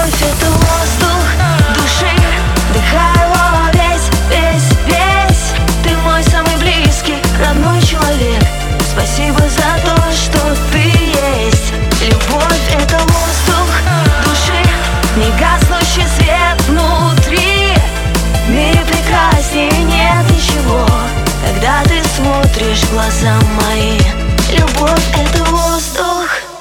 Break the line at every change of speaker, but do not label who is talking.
Любовь — это воздух души, вдыхай его весь, весь, весь. Ты мой самый близкий, родной человек. Спасибо за то, что ты есть. Любовь — это воздух души, негаснущий свет внутри. В мире прекраснее нет ничего, когда ты смотришь в глаза мои. Любовь — это воздух.